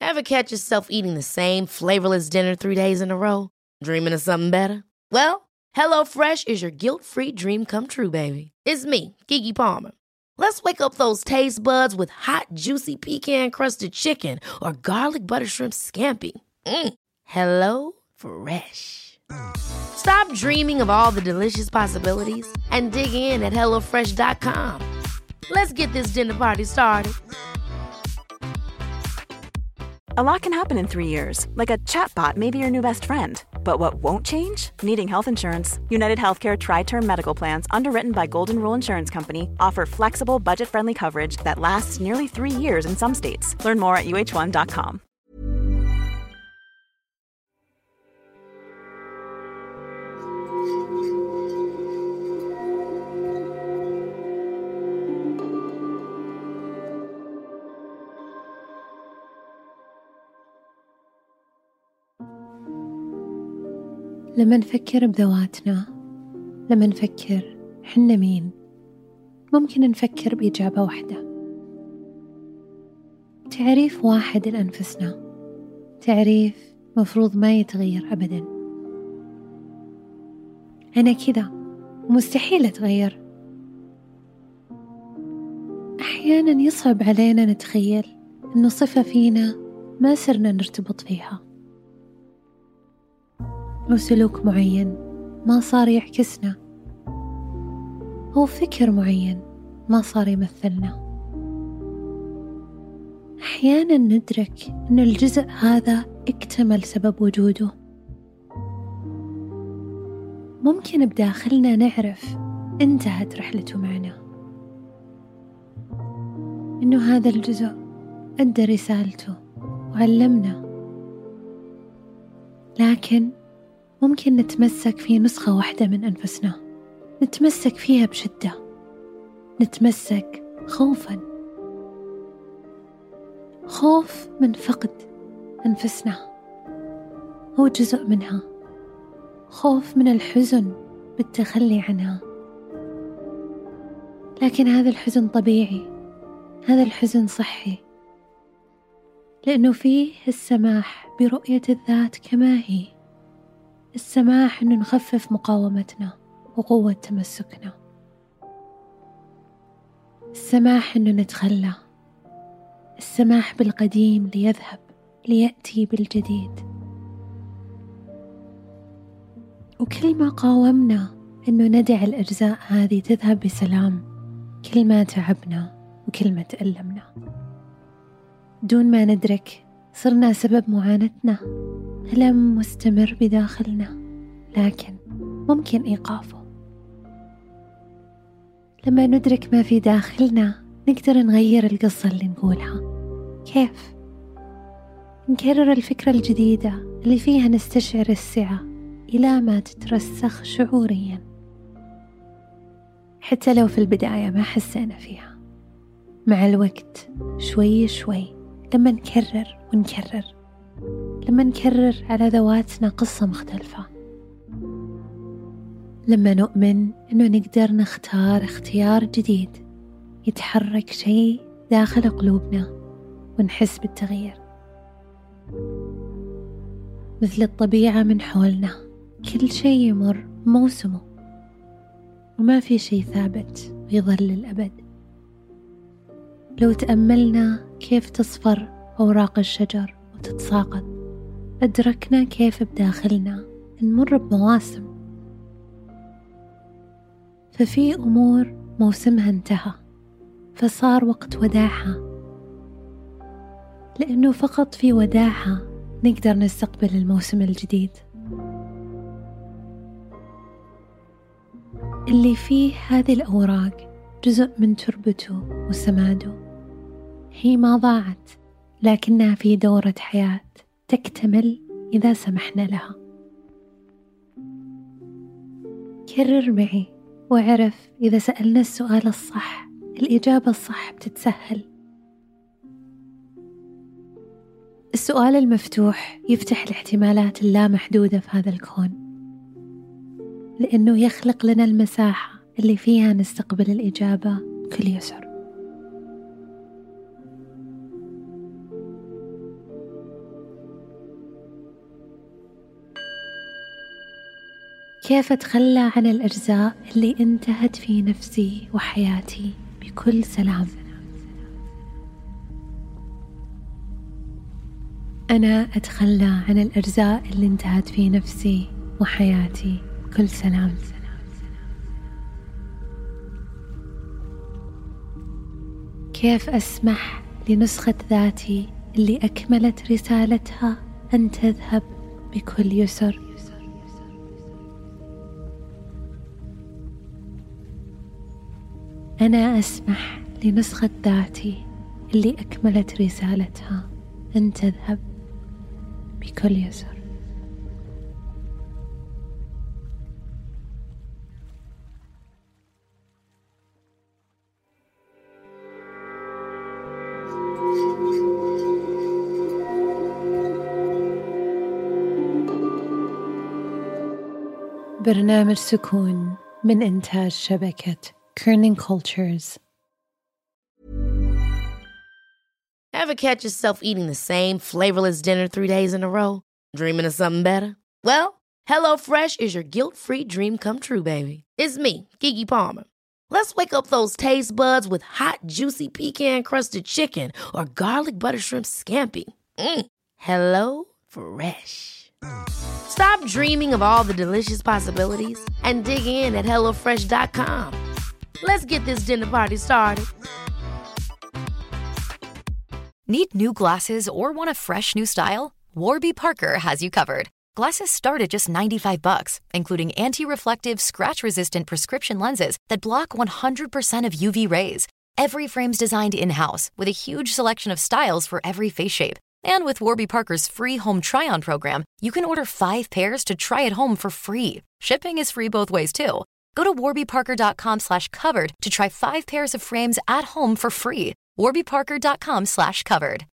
Ever catch yourself eating the same flavorless dinner 3 days in a row? Dreaming of something better? Well, HelloFresh is your guilt-free dream come true, baby. It's me, Keke Palmer. Let's wake up those taste buds with hot, juicy pecan-crusted chicken or garlic butter shrimp scampi. Hello Fresh. Stop dreaming of all the delicious possibilities and dig in at HelloFresh.com. Let's get this dinner party started. A lot can happen in 3 years, like a chatbot may be your new best friend. But what won't change? Needing health insurance. United Healthcare Tri-Term Medical Plans, underwritten by Golden Rule Insurance Company, offer flexible, budget-friendly coverage that lasts nearly 3 years in some states. Learn more at uh1.com. لما نفكر بذواتنا، لما نفكر حنا مين، ممكن نفكر بإجابة واحدة، تعريف واحد لأنفسنا، تعريف مفروض ما يتغير أبدا. أنا كذا ومستحيل أتغير. أحيانا يصعب علينا نتخيل إنه صفة فينا ما صرنا نرتبط فيها، أو سلوك معين ما صار يعكسنا، أو فكر معين ما صار يمثلنا. أحيانا ندرك أن الجزء هذا اكتمل سبب وجوده. ممكن بداخلنا نعرف انتهت رحلته معنا، إنه هذا الجزء أدى رسالته وعلمنا، لكن ممكن نتمسك في نسخة واحدة من أنفسنا، نتمسك فيها بشدة، نتمسك خوفاً، خوف من فقد أنفسنا هو جزء منها، خوف من الحزن بالتخلي عنها. لكن هذا الحزن طبيعي، هذا الحزن صحي، لأنه فيه السماح برؤية الذات كما هي، السماح أنه نخفف مقاومتنا وقوة تمسكنا، السماح أنه نتخلى، السماح بالقديم ليذهب ليأتي بالجديد. وكل ما قاومنا أنه ندع الأجزاء هذه تذهب بسلام، كل ما تعبنا وكل ما تألمنا، دون ما ندرك صرنا سبب معاناتنا، ألم مستمر بداخلنا لكن ممكن إيقافه. لما ندرك ما في داخلنا نقدر نغير القصة اللي نقولها. كيف؟ نكرر الفكرة الجديدة اللي فيها نستشعر السعة إلى ما تترسخ شعوريا، حتى لو في البداية ما حسينا فيها. مع الوقت شوي شوي، لما نكرر ونكرر، لما نكرر على ذواتنا قصة مختلفة، لما نؤمن أنه نقدر نختار اختيار جديد، يتحرك شيء داخل قلوبنا ونحس بالتغيير. مثل الطبيعة من حولنا، كل شيء يمر موسمه، وما في شيء ثابت ويظل للأبد. لو تأملنا كيف تصفر أوراق الشجر وتتساقط، أدركنا كيف بداخلنا نمر بمواسم. ففي أمور موسمها انتهى، فصار وقت وداعها، لأنه فقط في وداعها نقدر نستقبل الموسم الجديد اللي فيه هذه الأوراق جزء من تربته وسماده. هي ما ضاعت، لكنها في دورة حياة تكتمل إذا سمحنا لها. كرر معي واعرف إذا سألنا السؤال الصح الإجابة الصح بتتسهل. السؤال المفتوح يفتح الاحتمالات اللامحدودة في هذا الكون، لأنه يخلق لنا المساحة اللي فيها نستقبل الإجابة بكل يسر. كيف أتخلى عن الأجزاء اللي انتهت في نفسي وحياتي بكل سلام. أنا أتخلى عن الأجزاء اللي انتهت في نفسي وحياتي بكل سلام. كيف أسمح لنسخة ذاتي اللي أكملت رسالتها أن تذهب بكل يسر. أنا أسمح لنسخة ذاتي اللي أكملت رسالتها أن تذهب بكل يسر. برنامج سكون من إنتاج شبكة Kerning Cultures. Ever catch yourself eating the same flavorless dinner 3 days in a row? Dreaming of something better? Well, HelloFresh is your guilt-free dream come true, baby. It's me, Keke Palmer. Let's wake up those taste buds with hot, juicy pecan-crusted chicken or garlic butter shrimp scampi. Hello Fresh. Stop dreaming of all the delicious possibilities and dig in at HelloFresh.com. Let's get this dinner party started. Need new glasses or want a fresh new style? Warby Parker has you covered. Glasses start at just $95, including anti-reflective, scratch-resistant prescription lenses that block 100% of UV rays. Every frame's designed in-house with a huge selection of styles for every face shape. And with Warby Parker's free home try-on program, you can order 5 pairs to try at home for free. Shipping is free both ways, too. Go to warbyparker.com/covered to try 5 pairs of frames at home for free. warbyparker.com/covered.